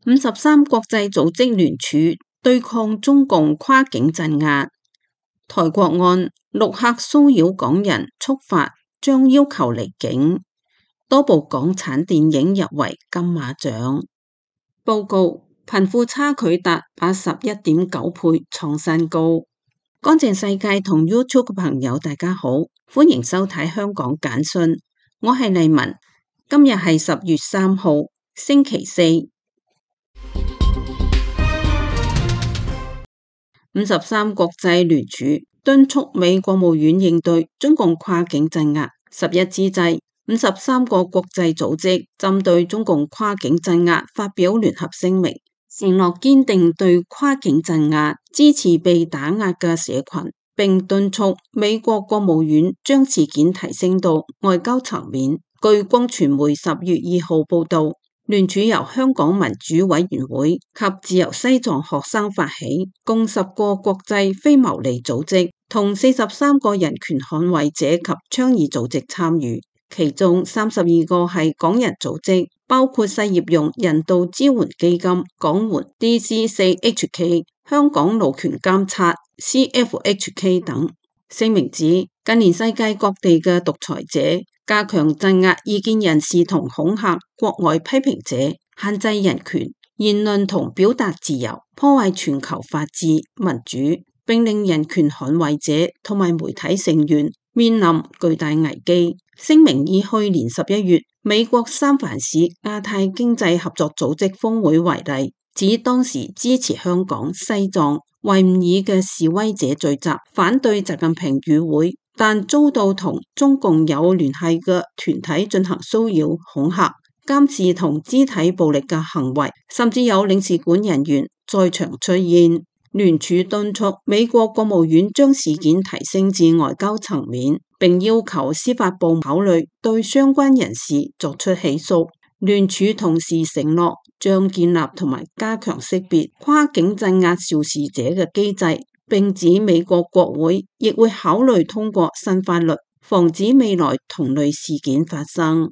53國際組織聯署對抗中共跨境鎮壓，台國案陸客騷擾港人觸發將要求離境，多部港產電影入圍金馬獎。報告：貧富差距達81.9倍，創新高。乾淨世界同 YouTube 嘅朋友大家好，歡迎收睇香港簡訊，我係麗文。今日係10月3號，星期四。53國際聯署敦促美國務院應對中共跨境鎮壓。11之際，53個國際組織針對中共跨境鎮壓發表聯合聲明，承諾堅定對跨境鎮壓，支持被打壓嘅社群，並敦促美國國務院將事件提升到外交層面。據光傳媒10月2號報道，聯署由香港民主委員會及自由西藏學生發起，共10個國際非牟利組織同43個人權捍衛者及倡議組織參與，其中32個係港人組織，包括世業用人道支援基金、港援 DC4HK、香港勞權監察 CFHK 等。聲明指，近年世界各地嘅獨裁者加強鎮壓異見人士同恐嚇國外批評者，限制人權、言論同表達自由，破壞全球法治、民主，並令人權捍衛者同埋媒體成員面臨巨大危機。聲明以去年11月美國三藩市亞太經濟合作組織峰會為例，指當時支持香港、西藏、維吾爾嘅示威者聚集反對習近平與會，但遭到同中共有聯繫嘅團體進行騷擾、恐嚇、監視同肢體暴力嘅行為，甚至有領事館人員在場出現。聯署敦促美國國務院將事件提升至外交層面，並要求司法部考慮對相關人士作出起訴。聯署同時承諾將建立同埋加強識別跨境鎮壓肇事者嘅機制，並指美國國會亦會考慮通過新法律，防止未來同類事件發生。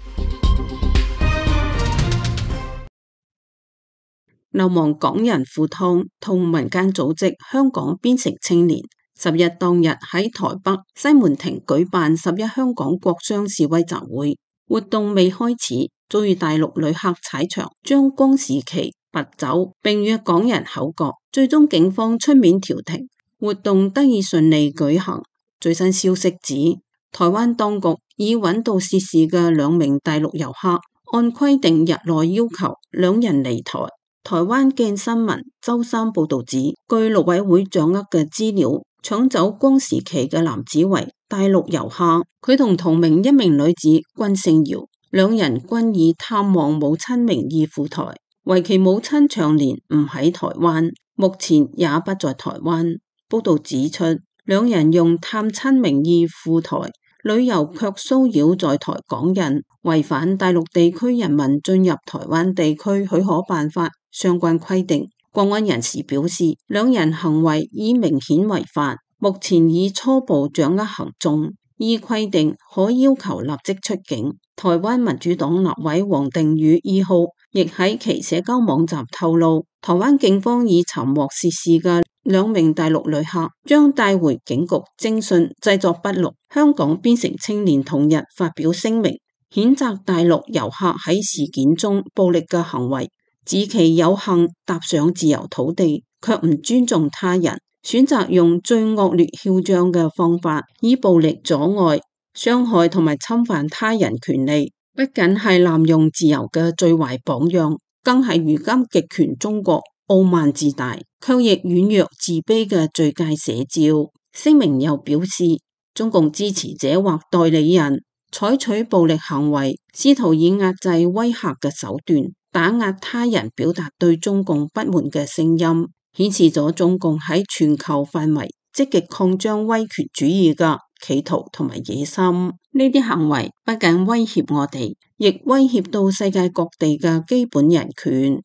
流亡港人赴湯同民間組織香港邊城青年10日當日喺台北西門町舉辦11香港國殤示威集會，活動未開始，遭遇大陸旅客踩場，將光時旗拔走，並與港人口角，最終警方出面調停，活動得以順利舉行。最新消息指，台灣當局已揾到涉事嘅2名大陸遊客，按規定日內要求2人離台。台灣鏡新聞周三報道指，據陸委會掌握嘅資料，搶走光時旗嘅男子為大陸遊客，佢同名1名女子均姓姚，2人均以探望母親名義赴台，為其母親長年唔喺台灣，目前也不在台灣。報道指出，2人用探親名義赴台旅遊，卻騷擾在台港人，違反大陸地區人民進入台灣地區許可辦法相關規定。國安人士表示，2人行為已明顯違法，目前已初步掌握行蹤，依規定可要求立即出境。台灣民主黨立委王定宇2號亦喺其社交網站透露，台灣警方已尋獲涉事嘅2名大陸旅客，將帶回警局偵訊製作筆錄。香港邊城青年同日發表聲明，譴責大陸遊客喺事件中暴力嘅行為，指其有幸踏上自由土地，卻唔尊重他人，選擇用最惡劣囂張嘅方法，以暴力阻礙、傷害同埋侵犯他人權利，不僅係濫用自由嘅最壞榜樣，更係如今極權中國傲慢自大，卻亦軟弱自卑嘅最佳寫照。聲明又表示，中共支持者或代理人採取暴力行為，試圖以壓制威嚇嘅手段打壓他人表達對中共不滿嘅聲音，顯示咗中共喺全球範圍積極擴張威權主義嘅企圖同埋野心。呢啲行為不僅威脅我哋，亦威脅到世界各地嘅基本人權。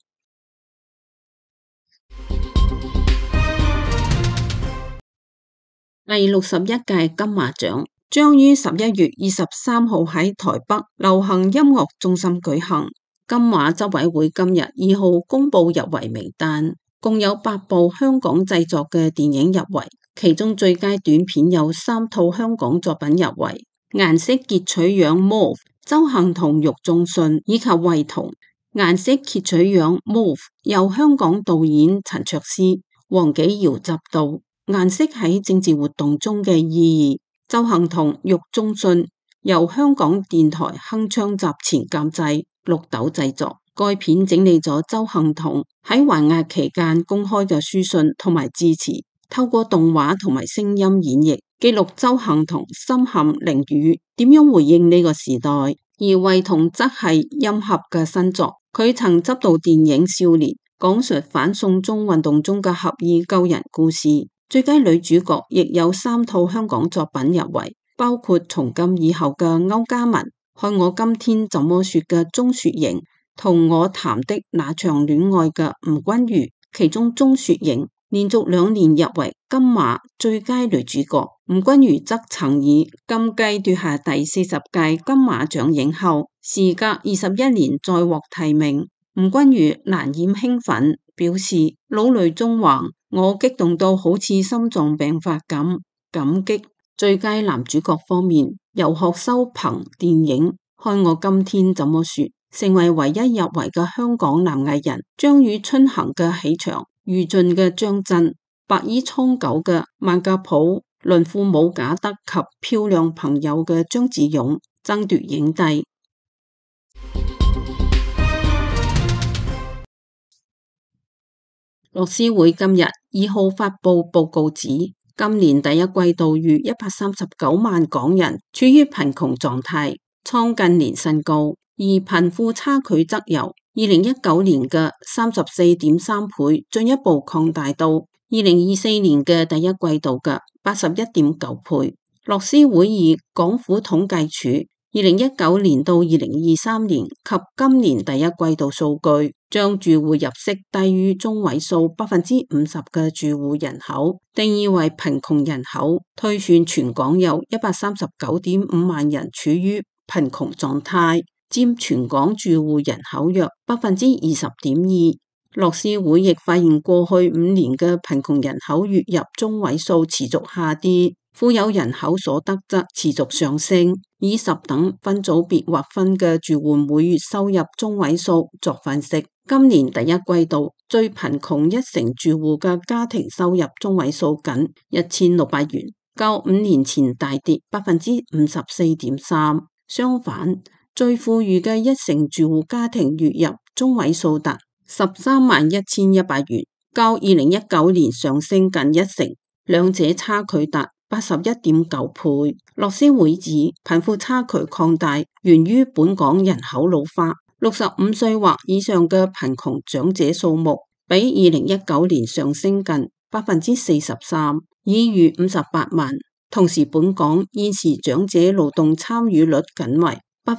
第61屆金馬獎將於11月23號喺台北流行音樂中心舉行。 金馬執委會今日2號公布入圍名單，共有8部香港製作嘅電影入圍，其中最佳短片有3套香港作品入圍，顏色潔取樣 Mauve、鄒幸彤、郁仲信以及惠彤。顏色潔取樣 Mauve 由香港導演陳卓思、黃紀堯執導，顏色喺政治活動中嘅意義。鄒幸彤、郁仲信由香港電台鏗鏘集前監製，綠豆製作。該片整理咗鄒幸彤喺還押期間公開嘅書信同埋致辭，透過動畫同埋聲音演繹，記錄鄒幸彤深陷囹圄點樣回應呢個時代。而惠彤則係音俠嘅新作，佢曾執導電影《少年》，講述反送中運動中嘅俠義救人故事。最佳女主角亦有3套香港作品入圍，包括從今以後嘅歐嘉文、看我今天怎麼說嘅鍾雪瑩，同我談的那場戀愛嘅吳君如。其中鍾雪瑩連續2年入圍金馬最佳女主角，吳君如則曾以金雞奪下第40屆金馬獎影后，時隔21年再獲提名。吳君如難掩興奮，表示老淚縱橫，我激動到好似心臟病發咁，感激。最佳男主角方面，游學修憑電影《看我今天怎麼說》成為唯一入圍嘅香港男藝人，張雨春行嘅喜祥、余燼嘅張震、白衣蒼狗嘅萬家普、倫父母賈德及漂亮朋友嘅張子勇爭奪影帝。樂施會今日2號發布報告指，今年第一季度逾139萬港人處於貧窮狀態，創近年新高，而貧富差距則由2019年嘅34.3倍進一步擴大到2024年嘅第一季度嘅81.9倍。樂施會以港府統計處2019年到2023年及今年第一季度數據，將住戶入息低於中位數50%嘅住戶人口定義為貧窮人口，推算全港有139.5萬人處於貧窮狀態，佔全港住戶人口約20.2%。樂施會亦發現過去5年嘅貧窮人口月入中位數持續下跌，富有人口所得則持續上升。以10等分組別劃分嘅住戶每月收入中位數作分析，今年第一季度最貧窮1成住戶嘅家庭收入中位數僅1600元，較5年前大跌54.3%。相反，最富裕嘅1成住戶家庭月入中位數達131100元，較2019年上升近1成，兩者差距達81.9倍。樂施會指貧富差距擴大源於本港人口老化，65歲或以上嘅貧窮長者數目比2019年上升近43%，已逾58萬。同時本港現時長者勞動參與率僅為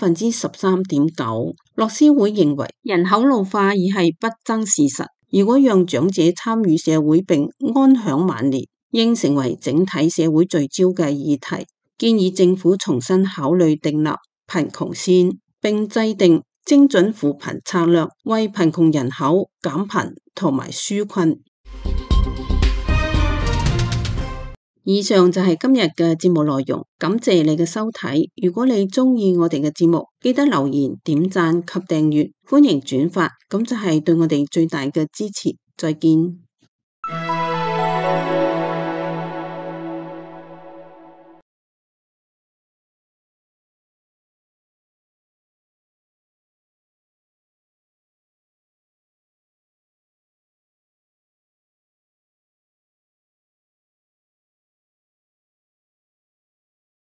13.9%。樂施會認為人口老化已係不爭事實，如果讓長者參與社會並安享晚年，應成為整體社會聚焦嘅議題，建議政府重新考慮訂立貧窮線，並制定精準扶貧策略，為貧窮人口減貧同埋紓困。以上就係今日嘅節目內容，感謝你嘅收睇。如果你鍾意我哋嘅節目，記得留言、點讚及訂閱，歡迎轉發，咁就係對我哋最大嘅支持。再見。